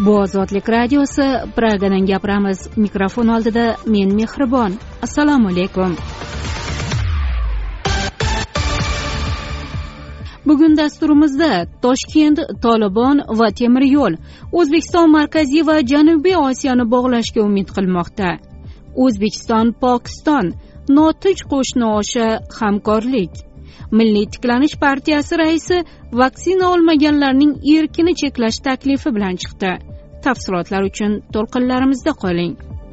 Bu Ozodlik radiosi, Pragadan gapiramiz. Mikrofon oldida men Mehribon. Assalomu alaykum. Bugun dasturimizda Toshkent, Tolibon va temir yo'l O'zbekiston Markaziy va Janubiy Osiyoni bog'lashga umid qilmoqda. O'zbekiston, Pokiston, notinch qo'shni osha hamkorlik. Milliy tiklanish partiyasi raisi vaksina olmaganlarning erkini cheklash taklifi bilan chiqdi. Tafsilotlar uchun to'lqinlarimizda qoling.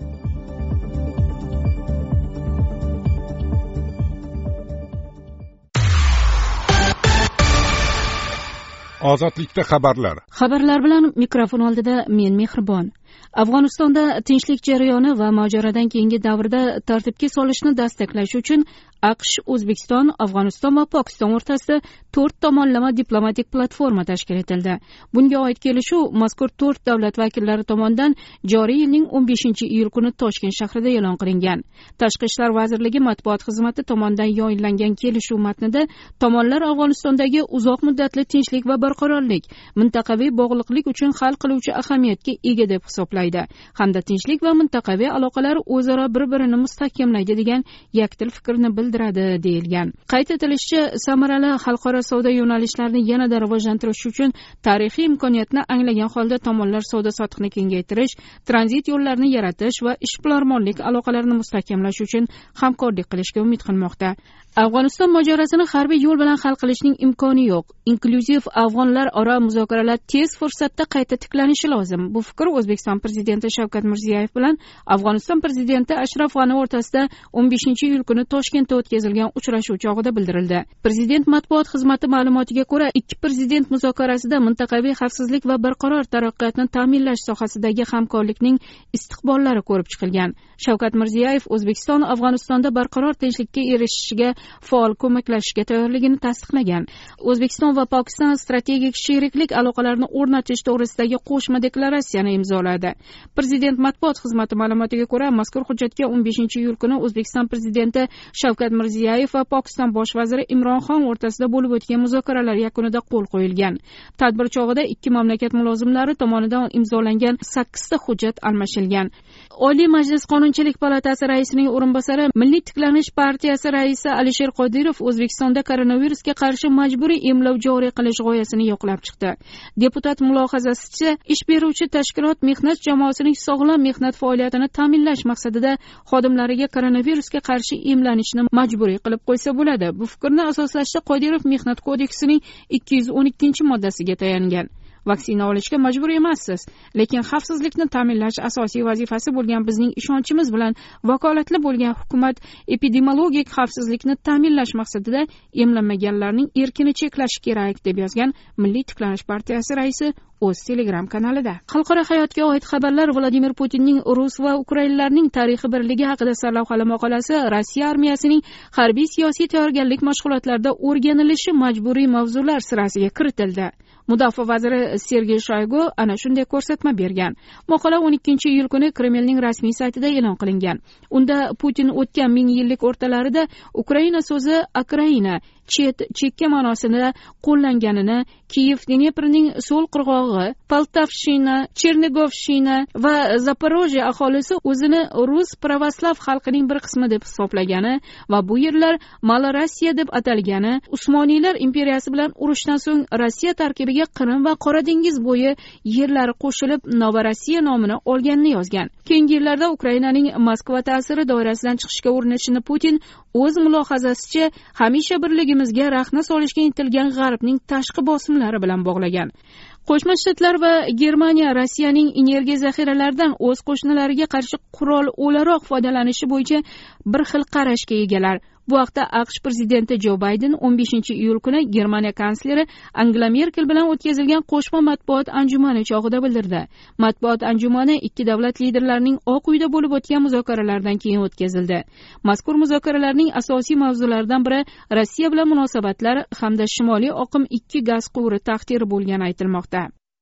Ozodlikda xabarlar. Xabarlar bilan mikrofon oldida men Mehribon. Afg'onistonda tinchlik jarayoni va mojarodan keyingi davrda tartibga solishni dastaklash uchun AQSh, O'zbekiston, Afg'oniston va Pokiston o'rtasida 4 tomonlama diplomatik platforma tashkil etildi. Bunga oid kelishuv mazkur 4 davlat vakillari tomonidan joriy yilning 15-iyul kuni Toshkent shahrida e'lon qilingan. Tashqi ishlar vazirligi matbuot xizmati tomonidan yo'llangan kelishuv matnida tomonlar Afg'onistondagi uzoq muddatli tinchlik va barqarorlik, mintaqaviy bog'liqlik uchun hal qiluvchi ahamiyatga ega deb hisoblaydi hamda tinchlik va mintaqaviy aloqalar o'zaro bir-birini mustahkamlaydi degan yakdil fikrni bildiradi deyilgan. Qayd etilishicha, samarali xalqaro savdo yo'nalishlarini yanada rivojlantirish uchun tarixiy imkoniyatni anglagan holda tomonlar savdo-sotiqni kengaytirish, tranzit yo'llarini yaratish va ishbilarmonlik aloqalarini mustahkamlash uchun hamkorlik qilishga umid qilmoqda. Afg'oniston mojarosini harbiy yo'l bilan hal qilishning imkoni yo'q. Inklyuziv afg'onlar aro muzokaralar tez fursatda qayta tiklanishi lozim. Bu fikr O'zbekiston prezidenti Shavkat Mirziyoyev bilan Afg'oniston prezidenti Ashraf G'ani o'rtasida 15-iyul kuni Toshkentda o'tkazilgan uchrashuv chog'ida bildirildi. Prezident matbuot xizmati ma'lumotiga ko'ra, ikki prezident muzokarasida mintaqaviy xavfsizlik va barqaror taraqqiyotni ta'minlash sohasidagi hamkorlikning istiqbollari ko'rib chiqilgan. Shavkat Mirziyoyev O'zbekiston Afg'onistonda barqaror tinchlikka erishishiga faol ko'maklashishga tayyorligini tasdiqlagan. O'zbekiston va Pokiston strategik sheriklik aloqalarini o'rnatish to'g'risidagi qo'shma deklaratsiyani imzoladi. Prezident matbuot xizmati ma'lumotiga ko'ra, mazkur hujjatga 15-iyul kuni O'zbekiston prezidenti Shavkat Mirziyoyev va Pokiston bosh vaziri Imron Xon o'rtasida bo'lib o'tgan muzokaralar yakunida qo'l qo'yilgan. Tadbir chog'ida ikki mamlakat mulozimlari tomonidan imzolangan 8 ta hujjat almashilgan. Oliy Majlis Qonunchilik palatasi raisining o'rinbosari, Milliy tiklanish partiyasi raisi Alisher Qodirov O'zbekistonda koronavirusga qarshi majburiy emlov joriy qilish g'oyasini yoqlab chiqdi. Deputat mulohazasicha, ish beruvchi tashkilot mehnat jamoasining sog'lom mehnat faoliyatini ta'minlash maqsadida xodimlariga koronavirusga qarshi emlanishni majburiy qilib qo'ysa bo'ladi. Bu fikrni asoslashda Qodirov Mehnat kodeksining 212-moddasiga tayangan. Vaksina olishga majbur emassiz, lekin xavfsizlikni ta'minlash asosiy vazifasi bo'lgan bizning ishonchimiz bilan vakolatli bo'lgan hukumat epidemiologik xavfsizlikni ta'minlash maqsadida emlanmaganlarning erkini cheklashi kerak, deb yozgan Milliy tiklanish partiyasi raisi o'z Telegram kanalida. Xalqaro hayotga oid xabarlar. Vladimir Putinning Rus va ukrainlarning tarixiy birligi haqida sarlavhali maqolasi Rossiya armiyasining harbiy siyosiy tayyorgarlik mashg'ulotlarida o'rganilishi majburiy mavzular sirasiga kiritildi. Mudofaa vaziri Sergey Shoygu ana shunday ko'rsatma bergan. Maqola 12-iyul kuni Kremlning rasmiy saytida e'lon qilingan. Unda Putin o'tgan 1000-yillik o'rtalarida Ukraina so'zi Ukraina chekka ma'nosida qo'llanganini, Kiyev Dneprning so'l qirg'og'i, Poltavshina, Chernigovshina va Zaporojye aholisi o'zini Rus pravoslav xalqining bir qismi deb hisoblagani va bu yerlar Malorossiya deb atalgani, Usmoniylar imperiyasi bilan urushdan so'ng Rossiya tarkibiga Qrim va Qora dengiz bo'yi yerlari qo'shilib Novorossiya nomini olganini yozgan. Keyingi yillarda Ukrainaning Moskva ta'siri doirasidan chiqishga urinishini Putin o'z mulohazasicha hamisha birligimizga rahna solishga intilgan G'arbning tashqi bosimlari bilan bog'lagan. Qo'shma Shtatlar va Germaniya Rossiyaning energiya zaxiralaridan o'z qo'shnilariga qarshi qurol o'laroq foydalanishi bo'yicha bir xil qarashga egalar. Bu haqda AQSh prezidenti Jo Bayden 15-iyul kuni Germaniya kansleri Angela Merkel bilan o'tkazilgan qo'shma matbuot anjumani chog'ida bildirdi. Matbuot anjumani ikki davlat liderlarining Oq uyda bo'lib o'tgan muzokaralardan keyin o'tkazildi. Mazkur muzokaralarning asosiy mavzularidan biri Rossiya bilan munosabatlar hamda Shimoliy oqim 2 gaz quvuri taqdiri bo'lgani aytilmoqda.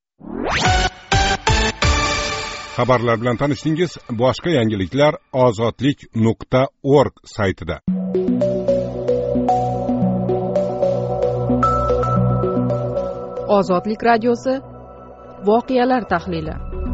Xabarlar bilan tanishdingiz. Boshqa yangiliklar ozodlik.org saytida. Ozodlik radiosi voqealar tahlili.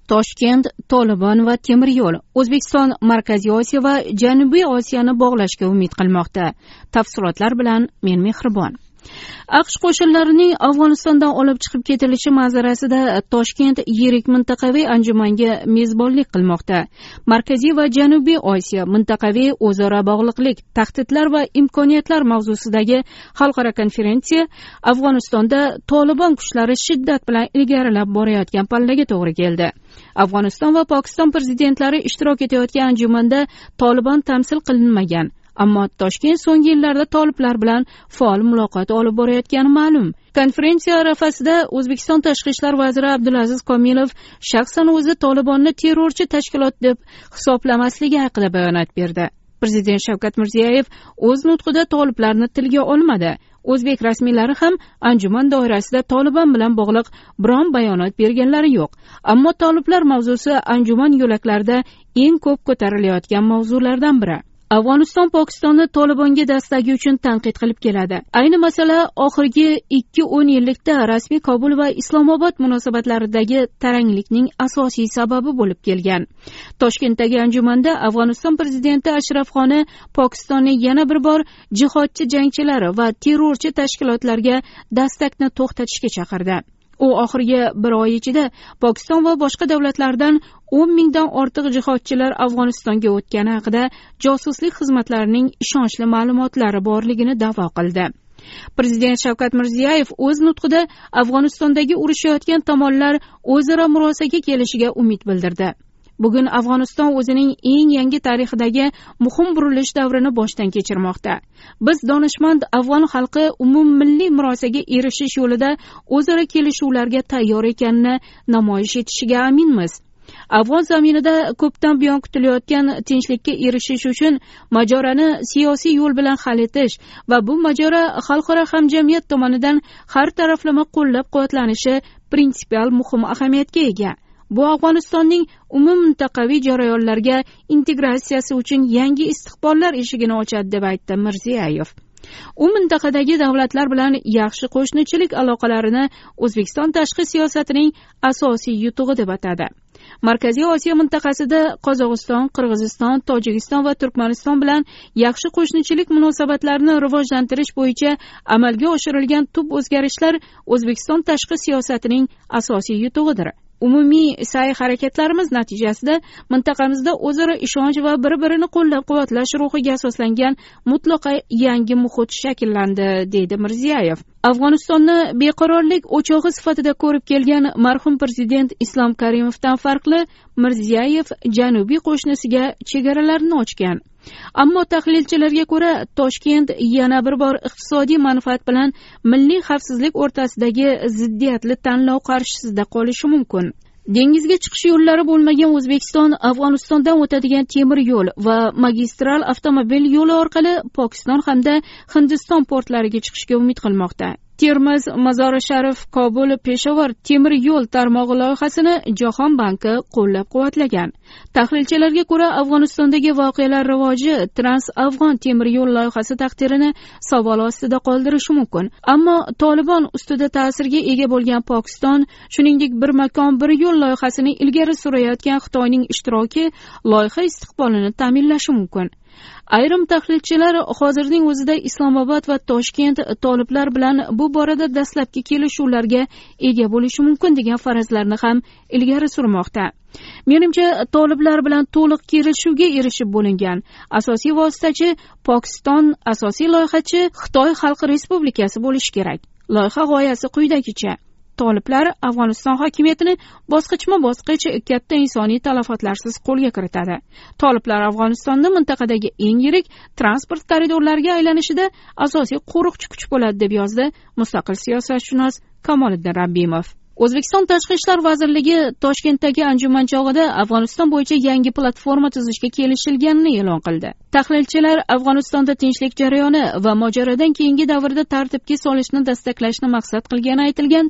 Toshkent, Tolibon va temir yo'l. O'zbekiston Markaziy Osiyo va Janubiy Osiyoni bog'lashga umid qilmoqda. Tafsilotlar bilan men Mehribon. AQSh qo'shinlarining Afg'onistondan olib chiqib ketilishi manzarasida Toshkent yirik mintaqaviy anjumanga mezbonlik qilmoqda. Markaziy va Janubiy Osiyo mintaqaviy o'zaro bog'liqlik, tahdidlar va imkoniyatlar mavzusidagi xalqaro konferensiya Afg'onistonda Tolibon kuchlari shiddat bilan ilgarilab borayotgan pallaga to'g'ri keldi. Afg'oniston va Pokiston prezidentlari ishtirok etayotgan anjumanda Tolibon tamsil qilinmagan. Ammo Toshkent so'nggi yillarda toliblar bilan faol muloqot olib borayotgani ma'lum. Konferensiya arafasida O'zbekiston tashqi ishlar vaziri Abdulaziz Komilov shaxsan o'zi Tolibonni terrorchi tashkilot deb hisoblamasligi haqida bayonot berdi. Prezident Shavkat Mirziyoyev o'z nutqida toliblarni tilga olmadi. O'zbek rasmiylari ham anjuman doirasida Tolibon bilan bog'liq biron bayonot berganlari yo'q. Ammo toliblar mavzusi anjuman yo'laklarida eng ko'p ko'tarilayotgan mavzulardan biri. Afg'oniston Pokistonni Tolibonga dastagi uchun tanqid qilib keladi. Ayni masala oxirgi 2-10 yillikda rasmiy Kobul va Islomobod munosabatlaridagi taranglikning asosiy sababi bo'lib kelgan. Toshkentdagi anjumanda Afg'oniston prezidenti Ashraf G'ani Pokistonni yana bir bor jihodchi jangchilari va terrorchi tashkilotlarga dastakni to'xtatishga chaqirdi. U oxirgi bir oy ichida Pokiston va boshqa davlatlardan 10 mingdan ortiq jihodchilar Afg'onistonga o'tgani haqida josuslik xizmatlarining ishonchli ma'lumotlari borligini da'vo qildi. Prezident Shavkat Mirziyoyev o'z nutqida Afg'onistondagi urushayotgan tomonlar o'zaro murosaga kelishiga umid bildirdi. Bugun Afg'oniston o'zining eng yangi tarixidagi muhim burilish davrini boshdan kechirmoqda. Biz donishmand afg'on xalqi umummilliy murosaga erishish yo'lida o'zaro kelishuvlarga tayyor ekanini namoyish etishiga aminmiz. Afg'on zaminida ko'pdan buyon kutilayotgan tinchlikka erishish uchun mojaroni siyosiy yo'l bilan hal etish va bu mojaro xalqaro hamjamiyat tomonidan har taraflama qo'llab-quvvatlanishi prinsipial muhim ahamiyatga ega. Bu Afg'onistonning umummintaqaviy jarayonlarga integratsiyasi uchun yangi istiqbollar eshigini ochadi deb aytdi Mirziyoyev. U mintaqadagi davlatlar bilan yaxshi qo'shnichilik aloqalarini O'zbekiston tashqi siyosatining asosiy yutug'i deb atadi. Markaziy Osiyo mintaqasida Qozog'iston, Qirg'iziston, Tojikiston va Turkmaniston bilan yaxshi qo'shnichilik munosabatlarini rivojlantirish bo'yicha amalga oshirilgan tub o'zgarishlar O'zbekiston tashqi siyosatining asosiy yutug'idir. Umumiy sa'y-harakatlarimiz natijasida mintaqamizda o'zaro ishonch va bir-birini qo'llab-quvvatlash ruhiga asoslangan mutlaqo yangi muhit shakllandi, deydi Mirziyoyev. Afg'onistonni beqarorlik o'chog'i sifatida ko'rib kelgan marhum prezident Islom Karimovdan farqli Mirziyoyev janubiy qo'shnisiga chegaralarni ochgan. Ammo tahlilchilarga ko'ra Toshkent yana bir bor iqtisodiy manfaat bilan milliy xavfsizlik o'rtasidagi ziddiyatli tanlov qarshisida qolishi mumkin. Dengizga chiqish yo'llari bo'lmagan O'zbekiston Afg'onistondan o'tadigan temir yo'l va magistral avtomobil yo'li orqali Pokiston hamda Hindiston portlariga chiqishga umid qilmoqda. Termiz, Mazar-i Sharif, Kobul, Peshawar temir yo'l tarmog'i loyihasini Jahon banki qo'llab-quvvatlagan. Tahlilchilarga ko'ra, Afg'onistondagi voqealar rivoji Trans-Afg'on temir yo'l loyihasi taqdirini savol ostida qoldirishi mumkin. Ammo Tolibon ustida ta'sirga ega bo'lgan Pokiston, shuningdek bir makon bir yo'l loyihasini ilgari surayotgan Xitoyning ishtiroki loyiha istiqbolini ta'minlashi mumkin. Ayrim tahlilchilar hozirning o'zida Islomobod va Toshkent toliblar bilan bu borada dastlabki kelishuvlarga ega bo'lishi mumkin degan farazlarni ham ilgari surmoqda. Menimcha, toliblar bilan to'liq kelishuvga erishib bo'lingan. Asosiy vositachi Pokiston, asosiy loyihachi Xitoy Xalq Respublikasi bo'lishi kerak. Loyiha g'oyasi quyidagicha: toliblar Afg'oniston hokimiyatini bosqichma-bosqich katta insoniy talafotlarsiz qo'lga kiritadi. Toliblar Afg'onistonni mintaqadagi eng yirik transport koridorlariga aylanishida asosiy qo'riqchi kuch bo'ladi, deb yozdi mustaqil siyosatshunos Kamoliddin Rabbimov. O'zbekiston Tashqi ishlar vazirligi Toshkentdagi anjuman chog'ida Afg'oniston bo'yicha yangi platforma tuzishga kelishilganini e'lon qildi. Tahlilchilar Afg'onistonda tinchlik jarayoni va mojarodan keyingi davrda tartibga solishni dastaklashni maqsad qilgani aytilgan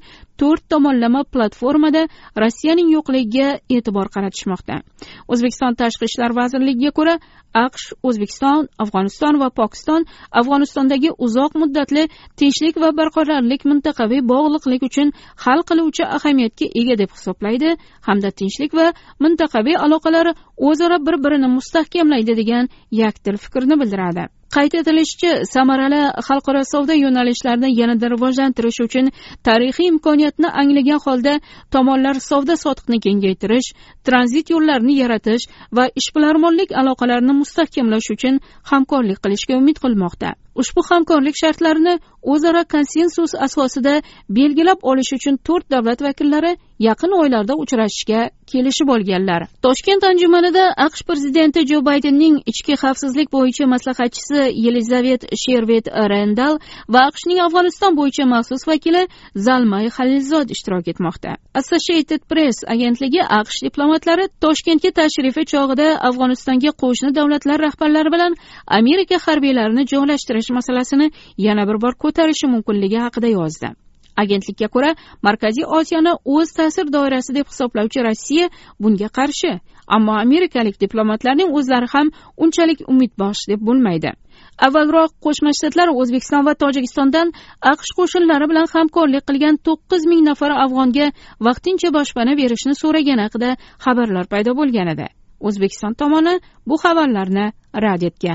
4 tomonlama platformada Rossiyaning yo'qligiga e'tibor qaratishmoqda. O'zbekiston Tashqi ishlar vazirligiga ko'ra, AQSh, O'zbekiston, Afg'oniston va Pokiston Afg'onistondagi uzoq muddatli tinchlik va barqarorlik mintaqaviy bog'liqlik uchun hal qiluvchi ahamiyatga ega deb hisoblaydi hamda tinchlik va mintaqaviy aloqalar o'zaro bir-birini mustahkamlaydi degan yakdil fikrni bildiradi. Qayd etilishicha, samarali xalqaro savdo yo'nalishlarini yanada rivojlantirish uchun tarixiy imkoniyatni anglagan holda tomonlar savdo-sotiqni kengaytirish, tranzit yo'llarini yaratish va ishbilarmonlik aloqalarini mustahkamlash uchun hamkorlik qilishga umid qilmoqda. Ushbu hamkorlik shartlarini o'zaro konsensus asosida belgilab olish uchun 4 davlat vakillari yaqin oylarda uchrashishga kelishib olganlar. Toshkent anjumanida AQSh prezidenti Jo Baydenning ichki xavfsizlik bo'yicha maslahatchisi Yelizavet Shervet-Rendal va AQShning Afg'oniston bo'yicha maxsus vakili Zalmay Khalilzod ishtirok etmoqda. Associated Press agentligi AQSh diplomatlari Toshkentga tashrifi chog'ida Afg'onistonga qo'shni davlatlar rahbarlari bilan Amerika harbiylarini joylashtirish masalasini yana bir bor ko'tarishi mumkinligi haqida yozdi. Agentlikka ko'ra, Markaziy Osiyoni o'z ta'sir doirasi deb hisoblovchi Rossiya bunga qarshi, ammo amerikalik diplomatlarning o'zlari ham unchalik umidbaxsh deb bo'lmaydi. Avvalroq Qo'shma Shtatlar O'zbekiston va Tojikistondan AQSh qo'shinlari bilan hamkorlik qilgan 9000 nafar afg'onga vaqtincha boshpana berishni so'ragani haqida xabarlar paydo bo'lgan edi. O'zbekiston tomoni bu xabarlarni rad etgan.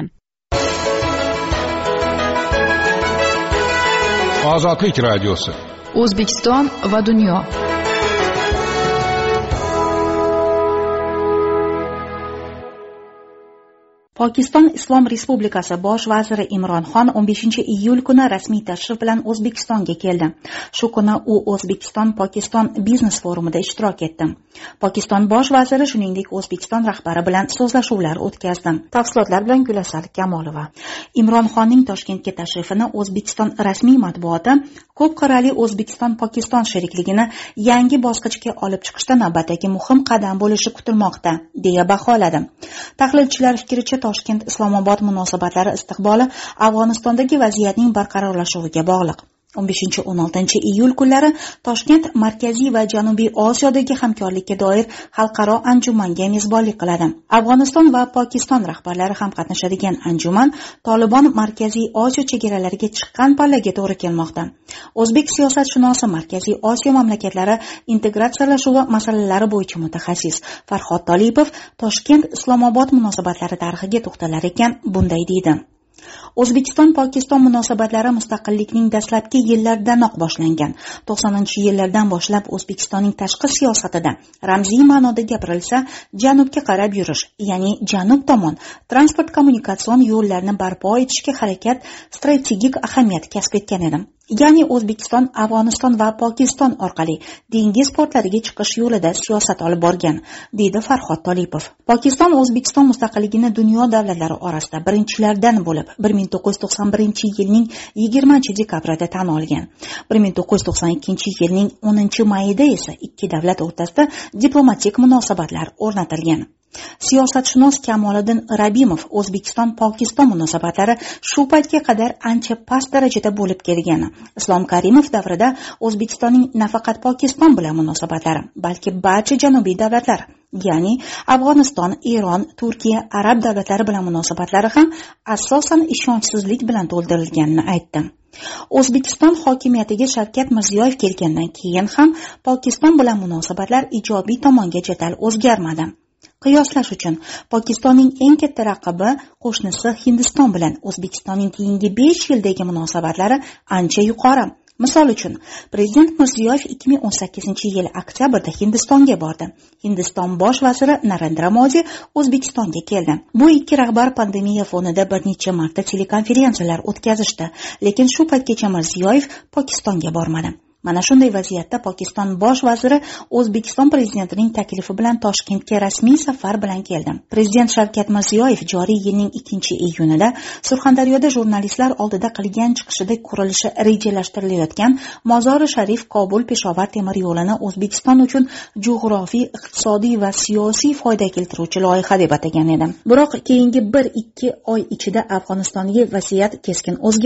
Ozodlik radiosi. O'zbekiston va dunyo. Pokiston Islom Respublikasi bosh vaziri Imron Xon 15-iyul kuni rasmiy tashrif bilan O'zbekistonga keldi. Shu kuni u O'zbekiston-Pokiston biznes forumida ishtirok etdi. Pokiston bosh vaziri shuningdek O'zbekiston rahbari bilan so'zlashuvlar o'tkazdi. Tafsilotlar bilan Gulasal Kamolova. Imron Xonning Toshkentga tashrifini O'zbekiston rasmiy matbuoti ko'p qirrali O'zbekiston-Pokiston sherikligini yangi bosqichga olib chiqishda navbatdagi muhim qadam bo'lishi kutilmoqda, deya baholadi. Tahlilchilar fikricha, Toshkent Islomobod munosabatlari istiqboli Afg'onistondagi vaziyatning barqarorlashuviga bog'liq. 15-16 kunlari Toshkent Markaziy va Janubiy Osiyodagi hamkorlikka doir xalqaro anjumanga mezbonlik qiladi. Afg'oniston va Pokiston rahbarlari ham qatnashadigan anjuman Tolibon Markaziy Osiyo chegaralariga chiqqan pallaga to'g'ri kelmoqda. O'zbek siyosatshunosi Markaziy Osiyo mamlakatlari integratsiyalashuvi masalalari bo'yicha mutaxassis Farhod Tolipov Toshkent Islomobod munosabatlari tarixiga to'xtalar ekan, bunday deydi. O'zbekiston-Pokiston munosabatlari mustaqillikning dastlabki yillardanoq boshlangan. 90-yillardan boshlab O'zbekistonning tashqi siyosatida ramziy ma'noda gapirilsa, janubga qarab yurish, ya'ni janub tomon transport kommunikatsion yo'llarni barpo etishga harakat strategik ahamiyat kasb etgan edi. Ya'ni O'zbekiston Afg'oniston va Pokiston orqali dengiz portlariga chiqish yo'lida siyosat olib borgan, deydi Farhod Tolipov. Pokiston O'zbekiston mustaqilligini dunyo davlatlari orasida birinchilardan bo'lib 1991-yilning 20-dekabrida tan olgan. 1992-yilning 10-mayida esa ikki davlat o'rtasida diplomatik munosabatlar o'rnatilgan. Siyosatshunos Kamoliddin Rabimov O'zbekiston-Pokiston munosabatlari shu paytga qadar ancha past darajada bo'lib kelgani, Islom Karimov davrida O'zbekistonning nafaqat Pokiston bilan munosabatlari, balki barcha janubiy davlatlar, ya'ni Afg'oniston, Eron, Turkiya, arab davlatlari bilan munosabatlari ham asosan ishonchsizlik bilan to'ldirilganini aytdi. O'zbekiston hokimiyatiga Shavkat Mirziyoyev kelgandan keyin ham Pokiston bilan munosabatlar ijobiy tomonga jadal o'zgarmadi. Qiyoslash uchun Pokistonning eng katta raqibi qo'shnisi Hindiston bilan O'zbekistonning keyingi 5 yildagi munosabatlari ancha yuqori. Misol uchun, Prezident Mirziyoyev 2018-yil oktyabrda Hindistonga bordi. Hindiston bosh vaziri Narendra Modi O'zbekistonga keldi. Bu ikki rahbar pandemiya fonida bir necha marta telekonferensiyalar o'tkazishdi, lekin shu paytgacha Mirziyoyev Pokistonga bormadi. Mana shunday vaziyatda Pokiston bosh vaziri O'zbekiston prezidentining taklifi bilan Toshkentga rasmiy safar bilan keldi. Prezident Shavkat Mirziyoyev joriy yilning 2-iyunida Surxondaryoda jurnalistlar oldida qilgan chiqishida qurilishi rejalashtirilayotgan Mozori Sharif Kobul-Peshawar temir yo'lini O'zbekiston uchun jug'rofiy, iqtisodiy va siyosiy foyda keltiruvchi loyiha deb atagan edi. Biroq keyingi 1-2 oy ichida Afg'onistondagi vaziyat keskin o'zgardi.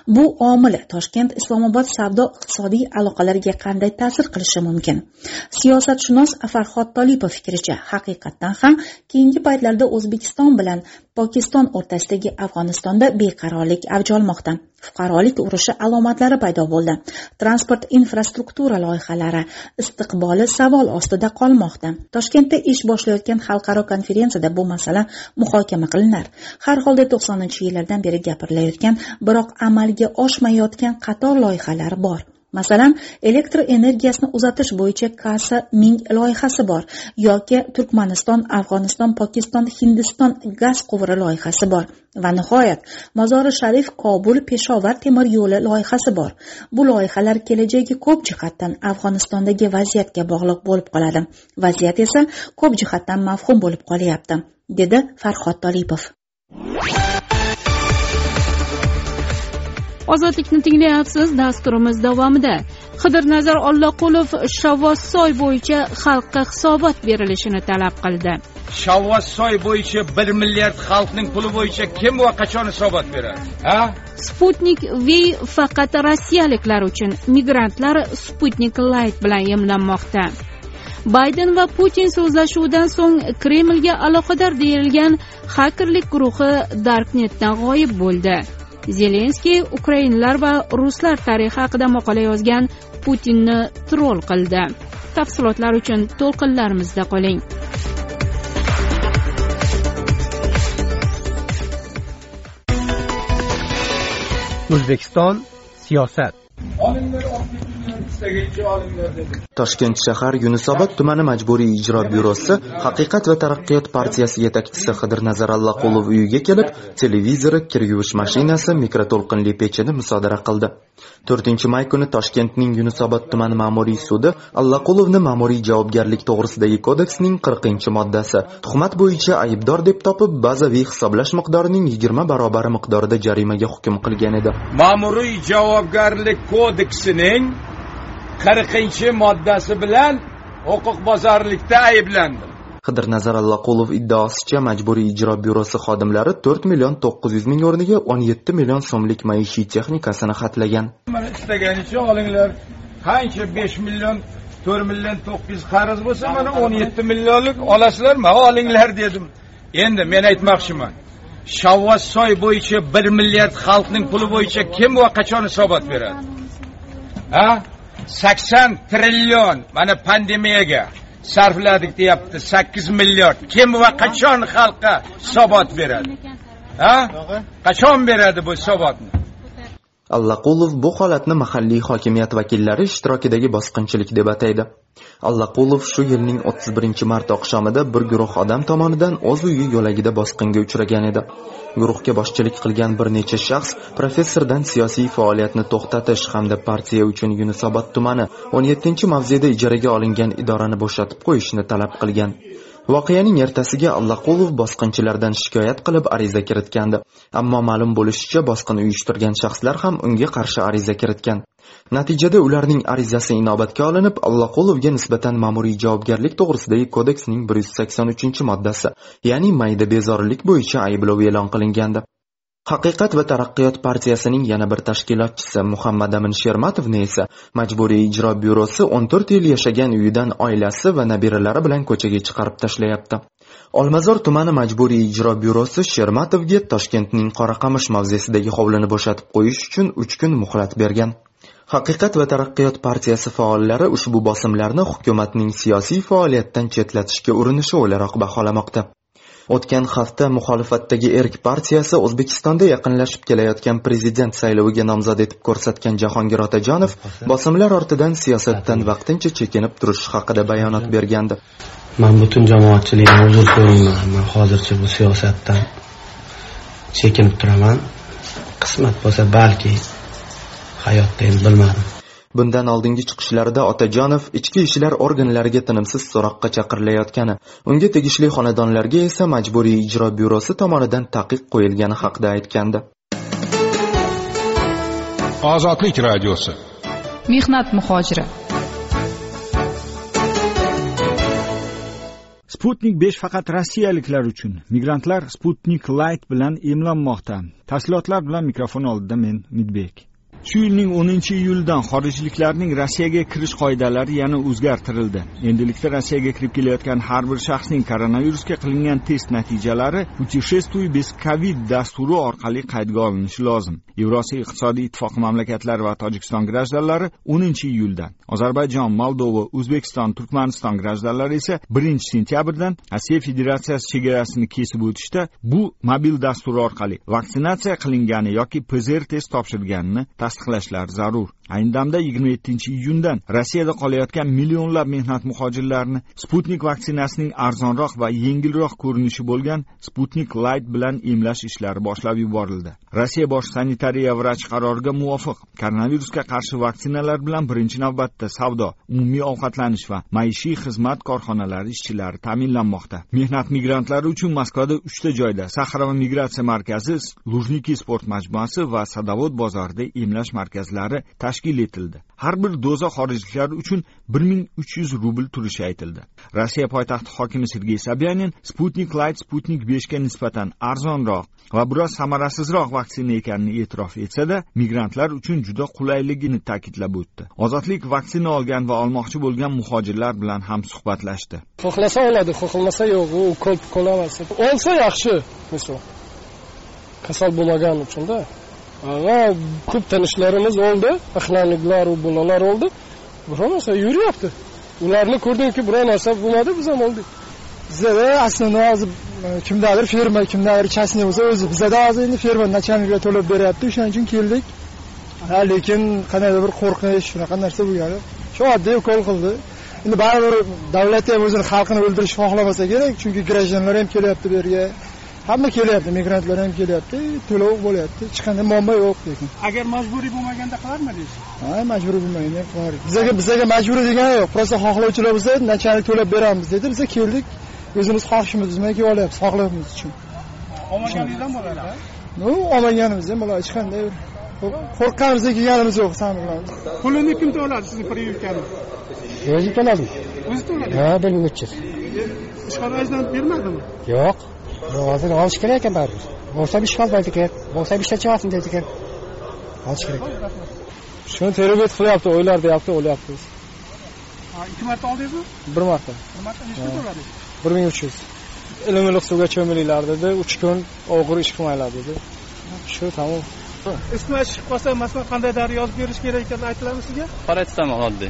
Bu omil Toshkent Islomobod savdo-iqtisodiy aloqalariga qanday ta'sir qilishi mumkin? Siyosatshunos Farhod Tolipov fikricha, haqiqatdan ham keyingi paytlarda O'zbekiston bilan Pokiston o'rtasidagi Afg'onistonda beqarorlik avj olmoqda. Fuqarolik urushi alomatlari paydo bo'ldi. Transport infrastruktura loyihalari istiqboli savol ostida qolmoqda. Toshkentda ish boshlayotgan xalqaro konferensiyada bu masala muhokama qilinar. Har holda 90-yillardan beri gapirilayotgan, biroq amalga oshmayotgan qator loyihalar bor. Masalan, elektr energiyasini uzatish bo'yicha Kasa Ming loyihasi bor, yoki Turkmaniston, Afg'oniston, Pokiston, Hindiston gaz quvuri loyihasi bor va nihoyat Mozori Sharif, Kobul, Peshovar temir yo'li loyihasi bor. Bu loyihalar kelajagi ko'p jihatdan Afg'onistondagi vaziyatga bog'liq bo'lib qoladi. Vaziyat esa ko'p jihatdan mavhum bo'lib qolyapti, dedi Farhod Tolipov. Ozodlikni tinglayapsiz. Dasturimiz davomida Xidirnazar Ollaqulov Shavvossoy bo'yicha xalqqa hisobot berilishini talab qildi. Shavvossoy bo'yicha 1 milliard xalqning puli bo'yicha kim va qachon hisobot beradi? Ha? Sputnik V faqat rossiyaliklar uchun. Migrantlar Sputnik Light bilan emlanmoqda. Bayden va Putin so'zlashuvidan so'ng Kremlga aloqador deyilgan xakerlik guruhi Darknetdan g'oyib bo'ldi. Zelenskiy ukrainlar va ruslar tarixi haqida maqola yozgan Putinni troll qildi. Tafsilotlar uchun to'lqinlarimizda qoling. O'zbekiston siyosat. Toshkent shahar Yunusobod tumani majburiy ijro byurosi Haqiqat va taraqqiyot partiyasi yetakchisi Xidirnazar Ollaqulov uyiga kelib, televizori, kir yuvish mashinasi, mikroto'lqinli pechini musodara qildi. 4-may kuni Toshkentning Yunusobod tumani ma'muriy sudi Ollaqulovni ma'muriy javobgarlik to'g'risidagi kodeksning 40-moddasi tuhmat bo'yicha aybdor deb topib, bazaviy hisoblash miqdorining 20 barobari miqdorida jarimaga hukm qilgan edi. Ma'muriy javobgarlik kodeksining 40-moddasi bilan huquqbuzarlikda ayblandim. Xidirnazar Ollaqulov iddaosicha majburiy ijro byurosi xodimlari 4 million 900 ming o'rniga 17 million so'mlik maishiy texnikasini xatlagan. Mana istaganicha olinglar. Qancha 5 million 4 million 900 qarz bo'lsa, mana 17 millionlik olasizlarmi? Olinglar dedim. Endi men aytmoqchiman. Shavvossoy bo'yicha 1 milliard xalqning puli bo'yicha kim va qachon hisobot beradi? Ha? 80 trillion mana pandemiyaga sarfladik deyapti. 8 milliard. Kim va qachon xalqqa hisobot beradi? Ha? Qachon beradi bu hisobotni? Ollaqulov bu holatni mahalliy hokimiyat vakillari ishtirokidagi bosqinchilik deb ataydi. Ollaqulov shu yilning 31-mart oqshomida bir guruh odam tomonidan o'z uyi yo'lagida bosqinga uchragan edi. Guruhga boshchilik qilgan bir necha shaxs professordan siyosiy faoliyatni to'xtatish hamda partiya uchun Yunusobod tumani 17-mavzeda ijaraga olingan idorani bo'shatib qo'yishni talab qilgan. Voqeaning ertasiga Ollaqulov bosqinchilardan shikoyat qilib ariza kiritgandi. Ammo ma'lum bo'lishicha, bosqin uyushtirgan shaxslar ham unga qarshi ariza kiritgan. Natijada ularning arizasi inobatga olinib, Ollaqulovga nisbatan ma'muriy javobgarlik to'g'risidagi kodeksning 183-moddasi, ya'ni mayda bezorilik bo'yicha ayblov e'lon qilingandi. Haqiqat va taraqqiyot partiyasining yana bir tashkilotchisi Muhammad Amin Shermatovni esa majburiy ijro byurosi 14 yil yashagan uyidan oilasi va nabiralari bilan ko'chaga chiqarib tashlayapti. Olmazor tumani majburiy ijro byurosi Shermatovga Toshkentning Qoraqamish mavzesidagi hovlini bo'shatib qo'yish uchun 3 kun muhlat bergan. Haqiqat va taraqqiyot partiyasi faollari ushbu bosimlarni hukumatning siyosiy faoliyatdan chetlatishga urinishi o'laroq baholamoqda. O'tgan hafta muxolifatdagi Erk partiyasi O'zbekistonda yaqinlashib kelayotgan prezident sayloviga nomzod etib ko'rsatgan Jahongir Otajonov bosimlar ortidan siyosatdan vaqtincha chekinib turish haqida bayonot bergandi. Men butun jamoatchilikka uzr so'rayman. Men hozircha bu siyosatdan chekinib turaman. Qismat bo'lsa balki hayotda endi bilmadim. Bundan oldingi chiqishlarida Otajonov ichki ishlar organlariga tinimsiz so'roqqa chaqirilayotgani, unga tegishli xonadonlarga esa majburiy ijro byurosi tomonidan taqiq qo'yilgani haqida aytgandi. Ozodlik radiosi. Mehnat muhojiri. Sputnik 5 faqat rossiyaliklar uchun. Migrantlar Sputnik Light bilan emlanmoqda. Tafsilotlar bilan mikrofon oldida men Midbek. Shu yilning 10-iyuldan xorijliklarning Rossiyaga kirish qoidalari yana o'zgartirildi. Endilikda Rossiyaga kirib kelayotgan har bir shaxsning koronavirusga qilingan test natijalari "Путешествуй без COVID" dasturi orqali qaydga olinishi lozim. Yevrosiyo iqtisodiy ittifoqi mamlakatlari va Tojikiston grajdanlari 10-iyuldan, Ozarbayjon, Moldova, O'zbekiston, Turkmaniston grajdanlari esa 1-sentyabrdan Rossiya Federatsiyasi chegarasini kesib o'tishda bu mobil dastur orqali vaksinatsiya qilingani yoki PCR test topshirganini tasdiqlashlari zarur. Ayni damda 27-iyundan Rossiyada qolayotgan millionlab mehnat muhojirlarini Sputnik vaksinasining arzonroq va yengilroq ko'rinishi bo'lgan Sputnik Light bilan emlash ishlari boshlab yuborildi. Rossiya bosh sanitariya vrachi qaroriga muvofiq koronavirusga qarshi vaksinalar bilan birinchi navbatda savdo, umumiy ovqatlanish va maishiy xizmat korxonalari ishchilari ta'minlanmoqda. Mehnat migrantlari uchun Moskvada 3 ta joyda Saxarova migratsiya markazi, Lujniki sport majmuasi va Sadovod bozorida emlash markazlari tashkil etildi. Har bir doza xorijliklar uchun 1300 rubl turishi aytildi. Rossiya poytaxti hokimi Sergey Sobyanin Sputnik Light Sputnik 5 ga nisbatan arzonroq va biroz samarasizroq vaksina ekanini e'tirof etsa-da, migrantlar uchun juda qulayligini ta'kidlab o'tdi. Ozodlik vaksina olgan va olmoqchi bo'lgan muhojirlar bilan ham suhbatlashdi. Xohlasa oladi, xohlamasa yo'q, u qo'llamas. Olsa yaxshi, misol. Kasal bo'lmagan uchun-da. Ko'p tanishlarimiz oldi, ixlanliklar va bolalar oldi. Biror narsa yuryapti. Ularni ko'rdimki, biror narsa bo'lmadi, biz ham oldik. Bizda aslida hozir kimdadir ferma, kimdadir chasni bo'lsa, o'zi bizda hozir endi ferma nachalnikga to'lab beryapti, o'shaning uchun keldik. Lekin qanday bir qo'rqish, shunaqa narsa bo'lgani. Shu oddiy ukol qildi. Endi baribir davlat ham o'zini xalqini o'ldirishni xohlamasa kerak, chunki grajdanlar ham kelyapti bu yerga. Hamma kelyapti, migrantlar ham kelyapti, to'lov bo'lyapti. Hech qanday muammo yo'q lekin. Agar majburiy bo'lmaganda qilarmidingiz? Ha, majburiy bo'lmaganda qilar. Bizga majburiy degani yo'q. Prosta xohlovchilar bo'lsa, nachalik to'lab beramiz dedi. Biz keldik. O'zimiz xohishimiz bilan kelib olyapmiz, sog'lig'imiz uchun. Olmaganingizdan bo'ladi-da? Olmaganimiz ham bo'ladi, hech qanday qo'rqqanimizdan kelganimiz yo'q, saniramiz. Pulini kim to'ladi sizni priyotkani? O'zi to'ladim. O'zi to'ladi? Ha, 1300. Ishxonangizdan bermadimi? Yo'q. Hozir olish kerak ekan baribir. Bo'lsa ishg'ol deydi ekan, bo'lsa ishlatib deydi ekan. Olish kerak. Shuni teribet qilyapti, o'ylar deyapti, o'lyapmiz. Ha, 2 marta oldingizmi? 1 marta. 1 marta nechta to'ladingiz? 1300. Ilimliq suvga cho'milinglar dedi, 3 kun og'ir ish qilmanglar dedi. Shu tamom. Ismi chiqib qolsa, masalan, qanday dori yozib berish kerak ekanini aytiladimi sizga? Paratsitamol oddiy.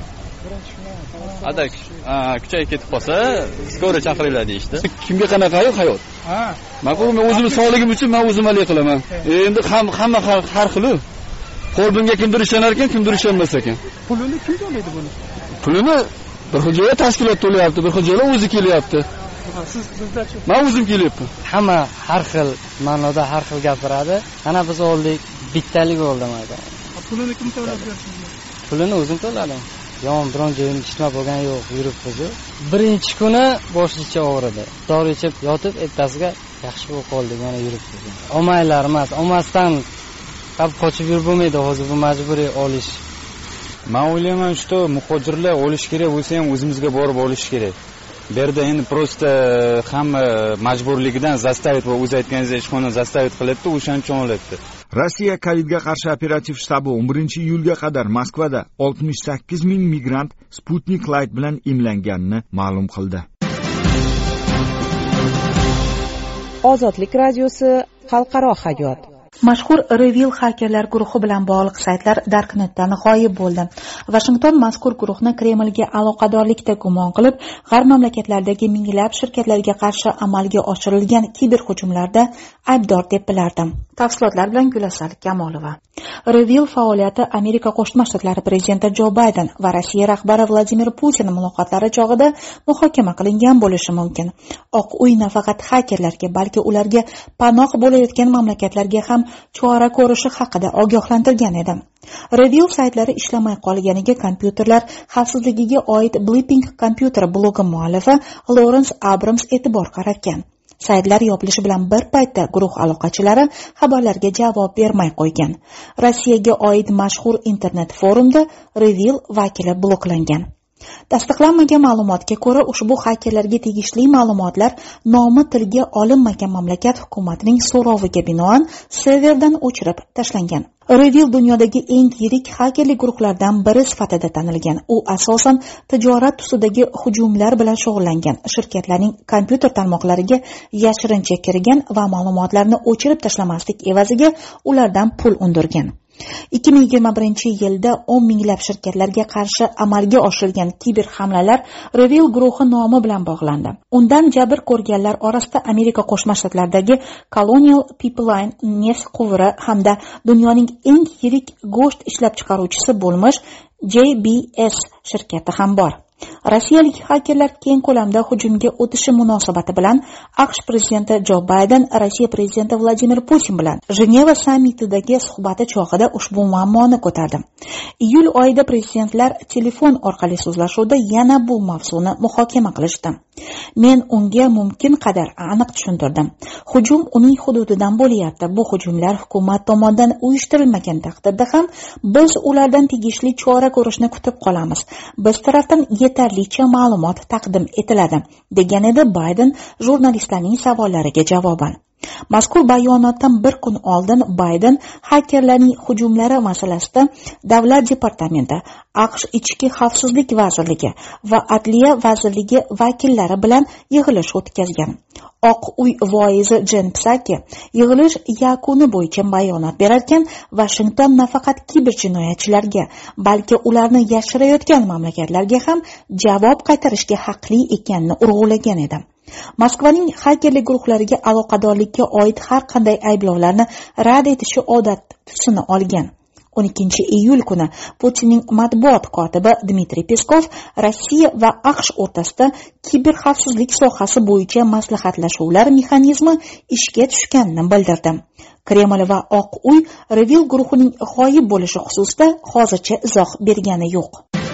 Adak kuchayib ketib qolsa, skora chaqiriladi deyishdi. Kimga qanaqa hayot? Ha. Men o'zim sog'ligim uchun men o'zim hal qilaman. Endi hamma har xil. Qo'lbimga kimdir ishonar ekan, kimdir ishonmas ekan. Pulini kim to'laydi buni? Pulini bir xo'jayga tashkilot to'layapti, bir xo'jaylar o'zi kelyapti. Sizdachi? Men o'zim kelyapman. Hamma har xil ma'noda har xil gapiradi. Ana biz oldik, bittalik oldi mayda. Pulini kim to'lab bersin? Pulini o'zim to'ladim. Yon biron joyim ishlab bo'lgan yo'q, yuribmiz. Birinchi kuni boshlicha og'ridi. Dori ichib yotib, ertasiga yaxshi bo'lib qoldi, yana yuribmiz. Olmaylar emas, olmasdan qochib yurib bo'lmaydi, hozir bu majburiy olish. Men o'ylayman, что muhojirlar olish kerak bo'lsa ham o'zimizga borib olish kerak. Bu yerda endi prosta hamma majburligidan zastavit va o'zi aytganingizdek ishxona zastavit qilyapti, o'shaning uchun olyapti. Rossiya Covidga qarshi operativ shtabi 11-iyulga qadar Moskvada 68 ming migrant Sputnik Light bilan emlanganini ma'lum qildi. Ozodlik radiosi xalqaro hayot. Mashhur Revil xakerlar guruhi bilan bog'liq saytlar Darknetdan g'oyib bo'ldi. Washington mazkur guruhni Kremlga aloqadorlikda gumon qilib, g'arb mamlakatlaridagi minglab shirkatlarga qarshi amalga oshirilgan kiberhujumlarda aybdor deb bilardim. Tafsilotlar bilan Gulasal Kamolova. Revil faoliyati Amerika Qo'shma Shtatlari prezidenti Jo Bayden va Rossiya rahbari Vladimir Putin muloqotlari chog'ida muhokama qilingan bo'lishi mumkin. Oq uy nafaqat xakerlarga, balki ularga panoh bo'layotgan mamlakatlarga ham chora ko'rishi haqida ogohlantirgan edi. Revil saytlari ishlamay qolganiga kompyuterlar xavfsizligiga oid Blipping kompyuter blogi muallifi Lawrence Abrams e'tibor qaratgan. Saytlar yopilishi bilan bir paytda guruh aloqachilari xabarlarga javob bermay qo'ygan. Rossiyaga oid mashhur internet forumda Revil vakili bloklangan. Tasdiqlanmagan ma'lumotga ko'ra, ushbu xakerlarga tegishli ma'lumotlar nomi tilga olinmagan mamlakat hukumatining so'roviga binoan serverdan o'chirib tashlangan. Revil dunyodagi eng yirik xakerlik guruhlaridan biri sifatida tanilgan. U asosan tijorat tusidagi hujumlar bilan shug'ullangan, shirkatlarning kompyuter tarmoqlariga yashirincha kirgan va ma'lumotlarni o'chirib tashlamaslik evaziga ulardan pul undirgan. 2021-yilda 10 minglab shirkatlarga qarshi amalga oshirilgan kiber hamlalar Revil guruhi nomi bilan bog'landi. Undan jabr ko'rganlar orasida Amerika Qo'shma Shtatlaridagi Colonial Pipeline neft quvuri hamda dunyoning eng yirik go'sht ishlab chiqaruvchisi bo'lmish JBS shirkati ham bor. Rossiyalik xakerlar keng ko'lamda hujumga o'tishi munosabati bilan AQSh prezidenti Jo Bayden Rossiya prezidenti Vladimir Putin bilan Jeneva sammitidagi suhbati chog'ida ushbu muammoni ko'tardi. Iyul oyida prezidentlar telefon orqali so'zlashuvda yana bu mavzuni muhokama qilishdi. Men unga mumkin qadar aniq tushuntirdim. Hujum uning hududidan bo'lyapti. Bu hujumlar hukumat tomonidan uyushtirilmagan taqdirda ham biz ulardan tegishli chora ko'rishni kutib qolamiz. Biz tarafdan yetarlicha ma'lumot taqdim etiladi, degan edi Bayden jurnalistlarning savollariga javoban. Mazkur bayonotdan bir kun oldin Bayden xakerlarning hujumlari masalasida Davlat departamenti, AQSh Ichki xavfsizlik vazirligi va Adliya vazirligi vakillari bilan yig'ilish o'tkazgan. Oq uy voizi Jen Psaki yig'ilish yakuni bo'yicha bayonot berarkan, Washington nafaqat kiber jinoyatchilarga, balki ularni yashirayotgan mamlakatlarga ham javob qaytarishga haqli ekanini urg'ulagan edi. Moskvaning xakerlik guruhlariga aloqadorlikka oid har qanday ayblovlarni rad etishi odat tusini olgan. 12-iyul kuni Putinning matbuot kotibi Dmitriy Peskov Rossiya va AQSh o'rtasida kiber xavfsizlik sohasi bo'yicha maslahatlashuvlar mexanizmi ishga tushganini bildirdi. Kreml va Oq uy Revil guruhining g'oyib bo'lishi xususida hozircha izoh bergani yo'q.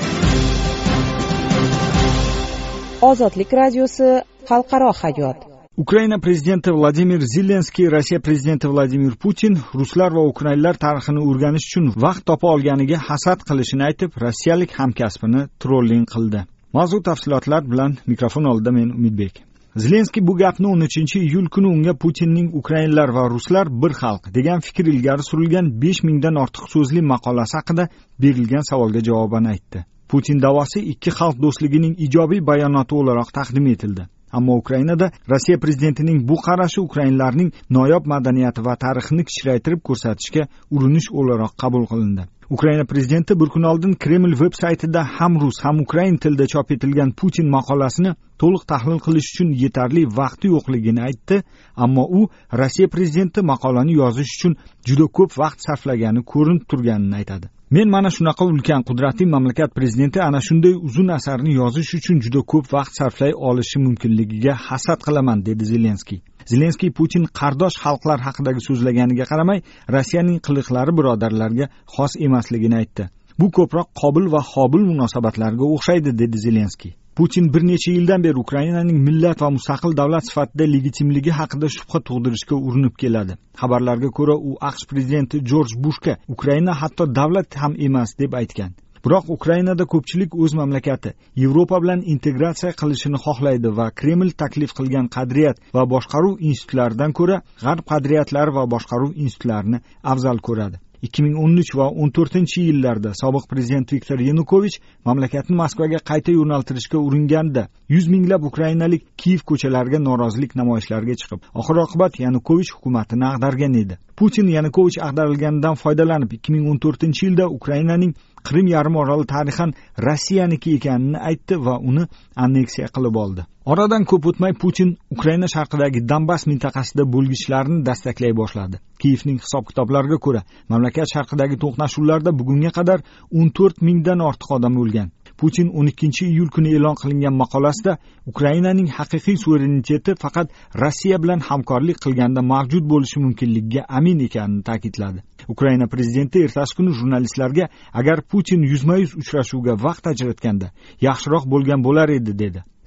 Ozodlik radiosi xalqaro hayot. Ukraina prezidenti Vladimir Zelenskiy Rossiya prezidenti Vladimir Putin ruslar va ukrainlar tarixini o'rganish uchun vaqt topa olganiga hasad qilishini aytib, rossiyalik hamkasbini trolling qildi. Mavzu tafsilotlar bilan mikrofon oldida men Umidbek. Zelenskiy bu gapni 13-iyul kuni unga Putinning ukrainlar va ruslar bir xalq degan fikr ilgari surilgan 5000 dan ortiq so'zli maqolasi haqida berilgan savolga javoban aytdi. Putin da'vosi ikki xalq do'stligining ijobiy bayonoti o'laroq taqdim etildi. Ammo Ukrainada Rossiya prezidentining bu qarashi ukrainlarning noyob madaniyati va tarixini kichraytirib ko'rsatishga urinish o'laroq qabul qilindi. Ukraina prezidenti bir kun oldin Kreml veb-saytida ham rus, ham ukrain tilida chop etilgan Putin maqolasini to'liq tahlil qilish uchun yetarli vaqti yo'qligini aytdi, ammo u Rossiya prezidenti maqolani yozish uchun juda ko'p vaqt sarflagani ko'rinib turganini aytadi. Men mana shunaqa ulkan qudratli mamlakat prezidenti ana shunday uzun asarni yozish uchun juda ko'p vaqt sarflay olishi mumkinligiga hasad qilaman, dedi Zelenskiy. Zelenskiy Putin qardosh xalqlar haqidagi so'zlaganiga qaramay, Rossiyaning qiliqlari birodarlarga xos emasligini aytdi. Bu ko'proq Qobil va Hobil munosabatlariga o'xshaydi, dedi Zelenskiy. Putin bir necha yildan beri Ukrainaning millat va mustaqil davlat sifatida legitimligi haqida shubha tug'dirishga urinib keladi. Xabarlarga ko'ra, u AQSh prezidenti Jorj Bushga Ukraina hatto davlat ham emas deb aytgan. Biroq Ukrainada ko'pchilik o'z mamlakati Yevropa bilan integratsiya qilishini xohlaydi va Kreml taklif qilgan qadriyat va boshqaruv institutlaridan ko'ra G'arb qadriyatlari va boshqaruv institutlarini afzal ko'radi. 2013 va 14-yillarda sobiq prezident Viktor Yanukovich mamlakatni Moskvaga qayta yo'naltirishga uringanda 100 minglab ukrainalik Kiyev ko'chalariga norozilik namoyishlariga chiqib, oxir-oqibat Yanukovich hukumatini ag'dargan edi. Putin Yanukovich ag'darilganidan foydalanib 2014-yilda Ukrainaning Qrim yarim oroli tarixan Rossiyaniki ekanini aytdi va uni anneksiya qilib oldi. Oradan ko'p o'tmay Putin Ukraina sharqidagi Donbass mintaqasida bo'lg'ichlarni dastaklay boshladi. Kiyevning hisob-kitoblariga ko'ra, mamlakat sharqidagi to'qnashuvlarda bugunga qadar 14 mingdan ortiq odam o'lgan. Putin 12-iyul kuni e'lon qilingan maqolasida Ukrainaning haqiqiy suvereniteti faqat Rossiya bilan hamkorlik qilganda mavjud bo'lishi mumkinligiga amin ekanini ta'kidladi. Ukraina prezidenti ertasi kuni jurnalistlarga agar Putin yuzma-yuz uchrashuvga vaqt ajratganda yaxshiroq bo'lgan bo'lar edi, dedi.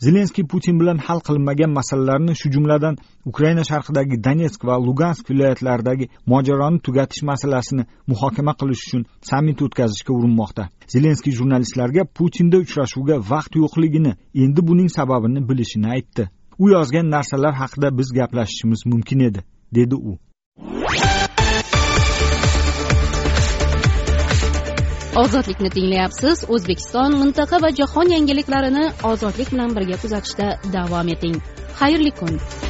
Zelenskiy Putin bilan hal qilinmagan masalalarni, shu jumladan Ukraina sharqidagi Donetsk va Lugansk viloyatlaridagi mojaroni tugatish masalasini muhokama qilish uchun sammit o'tkazishga urinmoqda. Zelenskiy jurnalistlarga Putinda uchrashuvga vaqt yo'qligini, endi buning sababini bilishini aytdi. U yozgan narsalar haqida biz gaplashishimiz mumkin edi, dedi u. Ozodlikni tinglayapsiz. O'zbekiston, mintaqa va jahon yangiliklarini ozodlik bilan birga kuzatishda davom eting. Xayrli kun.